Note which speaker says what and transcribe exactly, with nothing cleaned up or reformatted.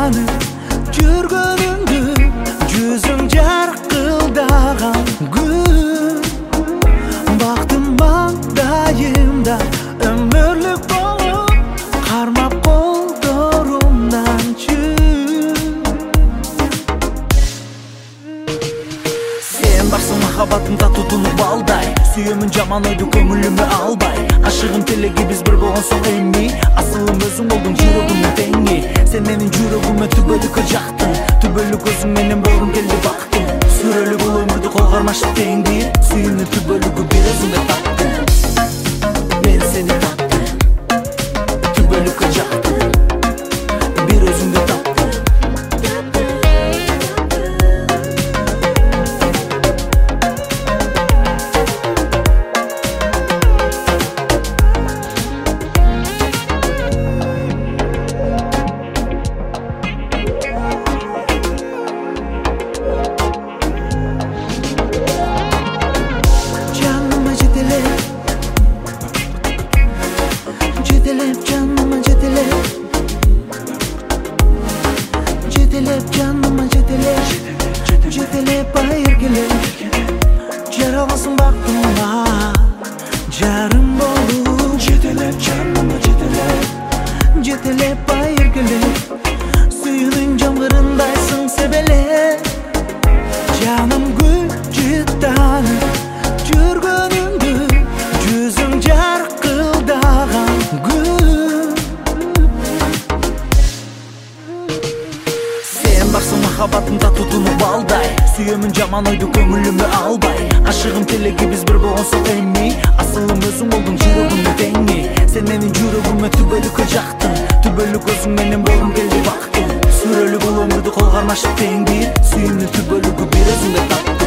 Speaker 1: танып жүргөнүңдү, жүзүң жаркылдаган күн. Бактым маңдайымда өмүрлүк болуп, кармап колдорумдан чүн. Сен барсың махаббатымда тутунуп балдай, сүйөмүн жаман ойду көңүлүмө албай. Ашыгым тилеги биз бир болгон соң эми, асылым өзүң болдуң жүрөгүмдүн теңи. Сен менин жүрөгүмө түбөлүккө жактың, түбөлүк өзүң менен болгум келди бактым. Сүрөлү бул өмүрдү колгармашып теңдир, сүйүүнүн түбөлүгү бир өзүңдө таптым. Мен сени таптым, түбөлүккө жактым, бир өзүңдө таптым. Жетелеп жаныма жетелеп, жетелеп жаныма жетелеп, жетелеп айыргелеп, жаралгансың бактымга жарым болуп. Жетелеп жаныма жетелеп, жетелеп айыргелеп, сүйүүнүн жамгырындайсың себелеп. Жаным күчү танып жүргөнүңдү, жүзүң жаркылдаган күн. Сен барсың махаббатымда тутунуп балдай, сүйөмүн жаман ойду көңүлүмө албай. Ашыгым тилеги биз бир болгон соң эми, асылым өзүң болдуң жүрөгүмдүн теңи. Сен менин жүрөгүмө түбөлүккө жактың, түбөлүк өзүң менен болгум келди бактым. Сүрөлү бул өмүрдү колгармашып теңдир, сүйүүнүн түбөлүгү бир өзүңдө таптым.